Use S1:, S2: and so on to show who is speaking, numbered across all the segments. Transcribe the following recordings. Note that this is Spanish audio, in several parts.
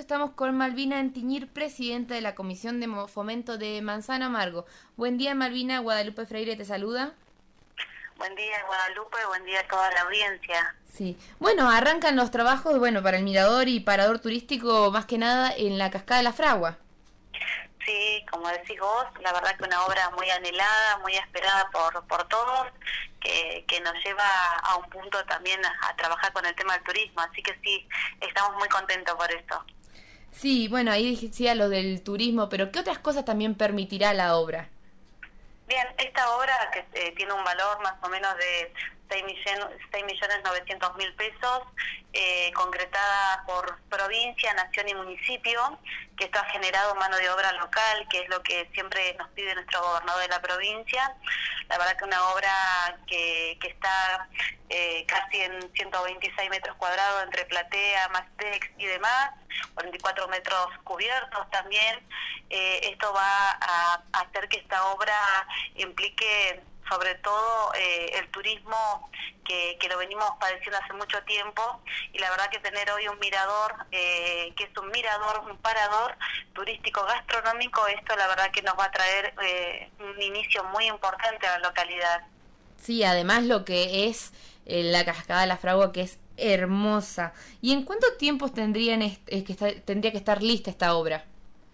S1: estamos con Malvina Antiñir, presidenta de la Comisión de Fomento de Manzano Amargo. Buen día, Malvina. Guadalupe Freire te saluda.
S2: Buen día, Guadalupe. Buen día a toda la audiencia.
S1: Sí. Bueno, arrancan los trabajos, para el mirador y parador turístico, más que nada en la Cascada de la Fragua.
S2: Sí, como decís vos, la verdad que una obra muy anhelada, muy esperada por todos, que nos lleva a un punto también a trabajar con el tema del turismo, así que sí, estamos muy contentos por esto.
S1: Sí, bueno, ahí decía lo del turismo, pero ¿qué otras cosas también permitirá la obra?
S2: Bien, esta obra que tiene un valor más o menos de 6.900.000 pesos, concretada por provincia, nación y municipio, que esto ha generado mano de obra local, que es lo que siempre nos pide nuestro gobernador de la provincia. La verdad que una obra que está casi en 126 metros cuadrados entre platea, Mastex y demás, 44 metros cubiertos también. Esto va a hacer que esta obra implique sobre todo el turismo que lo venimos padeciendo hace mucho tiempo, y la verdad que tener hoy un mirador, que es un parador turístico gastronómico, esto la verdad que nos va a traer un inicio muy importante a la localidad.
S1: Sí, además lo que es la Cascada de la Fragua, que es hermosa. ¿Y en cuánto tiempo tendría que estar lista esta obra?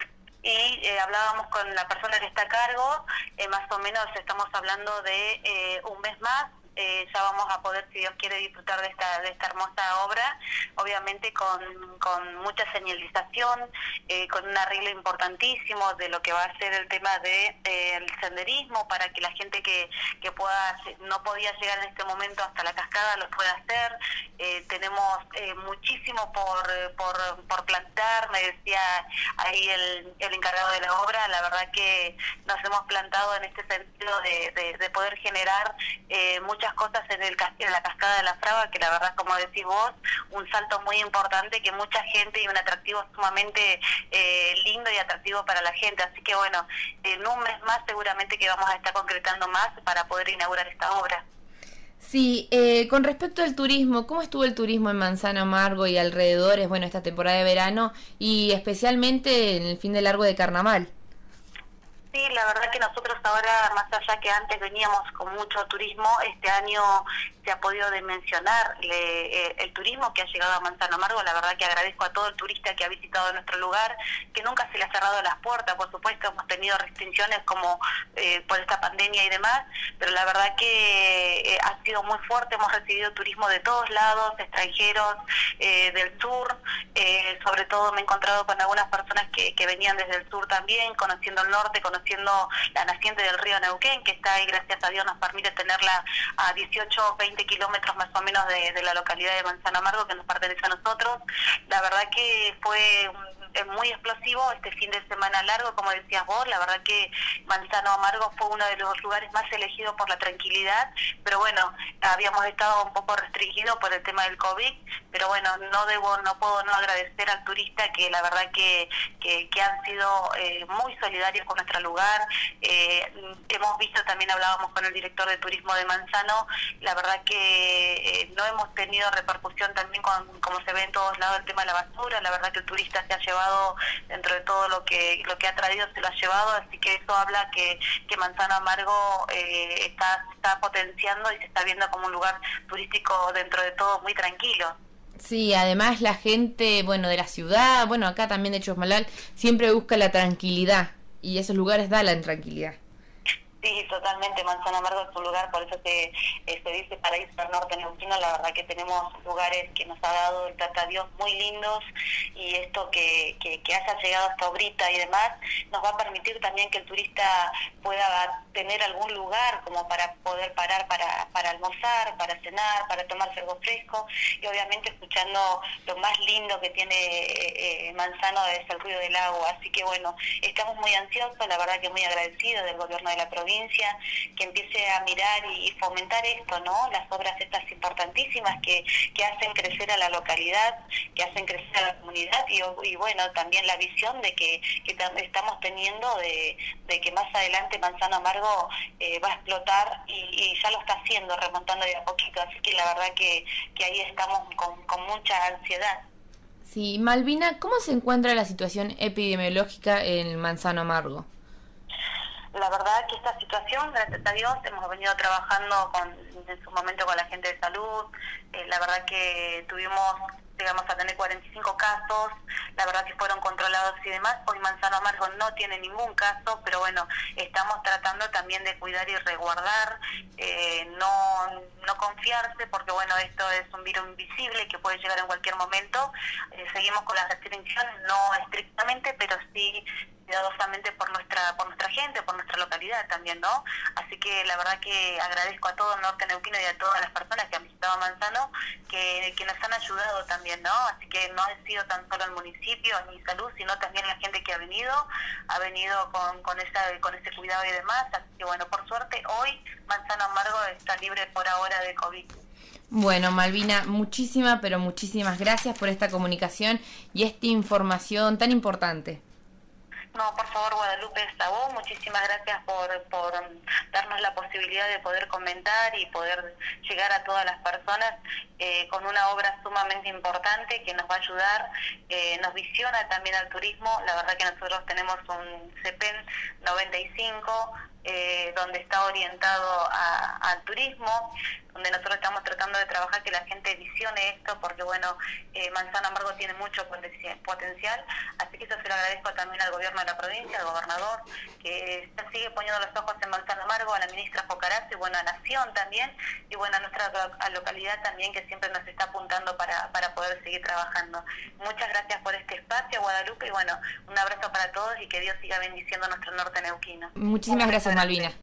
S2: Y hablábamos con la persona que está a cargo, más o menos estamos hablando de un mes más. Ya vamos a poder, si Dios quiere, disfrutar de esta hermosa obra, obviamente con mucha señalización, con un arreglo importantísimo de lo que va a ser el tema de el senderismo, para que la gente que no podía llegar en este momento hasta la cascada lo pueda hacer. Tenemos muchísimo por plantar, me decía ahí el encargado de la obra. La verdad que nos hemos plantado en este sentido de poder generar muchas cosas en la Cascada de la Fragua, que la verdad, como decís vos, un salto muy importante, que mucha gente, y un atractivo sumamente lindo y atractivo para la gente. Así que bueno, en un mes más seguramente que vamos a estar concretando más para poder inaugurar esta obra.
S1: Sí, con respecto al turismo, ¿cómo estuvo el turismo en Manzano Amargo y alrededores, esta temporada de verano y especialmente en el fin de largo de carnaval?
S2: Sí, la verdad que nosotros ahora, más allá que antes veníamos con mucho turismo, este año se ha podido dimensionar el turismo que ha llegado a Manzano Amargo. La verdad que agradezco a todo el turista que ha visitado nuestro lugar, que nunca se le ha cerrado las puertas. Por supuesto, hemos tenido restricciones como por esta pandemia y demás, pero la verdad que ha sido muy fuerte. Hemos recibido turismo de todos lados, extranjeros, del sur. Sobre todo me he encontrado con algunas personas que venían desde el sur también, conociendo el norte, conociendo la naciente del río Neuquén, que está ahí, gracias a Dios nos permite tenerla a 18 o 20 kilómetros más o menos de la localidad de Manzano Amargo, que nos pertenece a nosotros. La verdad que fue muy explosivo este fin de semana largo, como decías vos. La verdad que Manzano Amargo fue uno de los lugares más elegidos por la tranquilidad, pero bueno, habíamos estado un poco restringidos por el tema del COVID, pero bueno, no puedo no agradecer al turista, que la verdad que han sido muy solidarios con nuestro lugar. Hemos visto, también hablábamos con el director de turismo de Manzano, la verdad que no hemos tenido repercusión también como se ve en todos lados el tema de la basura. La verdad que el turista se ha llevado, dentro de todo lo que ha traído, se lo ha llevado, así que eso habla que Manzano Amargo está potenciando y se está viendo como un lugar turístico, dentro de todo, muy tranquilo.
S1: Sí, además la gente, de la ciudad, acá también de Chosmalal, siempre busca la tranquilidad, y esos lugares dan la tranquilidad.
S2: Sí, totalmente. Manzano Amargo es un lugar, por eso se dice paraíso del norte neuquino. La verdad que tenemos lugares que nos ha dado el Tata Dios muy lindos, y esto que haya llegado hasta obrita y demás, nos va a permitir también que el turista pueda tener algún lugar como para poder parar para almorzar, para cenar, para tomarse algo fresco, y obviamente escuchando lo más lindo que tiene Manzano, es el ruido del agua. Así que bueno, estamos muy ansiosos, la verdad que muy agradecidos del gobierno de la provincia, que empiece a mirar y fomentar esto, ¿no? Las obras estas importantísimas que hacen crecer a la localidad, que hacen crecer a la comunidad, y bueno, también la visión de que estamos teniendo de que más adelante Manzano Amargo va a explotar, y ya lo está haciendo, remontando de a poquito. Así que la verdad que ahí estamos con mucha ansiedad.
S1: Sí, Malvina, ¿cómo se encuentra la situación epidemiológica en Manzano Amargo?
S2: La verdad que esta situación, gracias a Dios, hemos venido trabajando en su momento con la gente de salud. La verdad que llegamos a tener 45 casos, la verdad que fueron controlados y demás. Hoy Manzano Amargo no tiene ningún caso, pero bueno, estamos tratando también de cuidar y resguardar, no confiarse, porque bueno, esto es un virus invisible que puede llegar en cualquier momento. Seguimos con las restricciones, no estrictamente, pero sí cuidadosamente por nuestra gente, por nuestra localidad también, ¿no? Así que la verdad que agradezco a todo el norte neuquino y a todas las personas que han visitado Manzano, que nos han ayudado también, ¿no? Así que no ha sido tan solo el municipio ni salud, sino también la gente que ha venido con ese cuidado y demás. Así que bueno, por suerte hoy Manzano Amargo está libre por ahora de COVID.
S1: Bueno, Malvina, pero muchísimas gracias por esta comunicación y esta información tan importante.
S2: No, por favor, Guadalupe, a vos, muchísimas gracias por darnos la posibilidad de poder comentar y poder llegar a todas las personas con una obra sumamente importante que nos va a ayudar, nos visiona también al turismo. La verdad que nosotros tenemos un CEPEN 95 donde está orientado al turismo, donde nosotros estamos tratando de trabajar que la gente visione esto, porque bueno, Manzano Amargo tiene mucho potencial, así que eso se lo agradezco también al gobierno de la provincia, al gobernador, que sigue poniendo los ojos en Manzano Amargo, a la ministra Focarazzi, bueno, a Nación también, y bueno, a nuestra localidad también, que siempre nos está apuntando para poder seguir trabajando. Muchas gracias por este espacio, Guadalupe, y bueno, un abrazo para todos y que Dios siga bendiciendo nuestro norte neuquino.
S1: Muchísimas gracias, Malvina.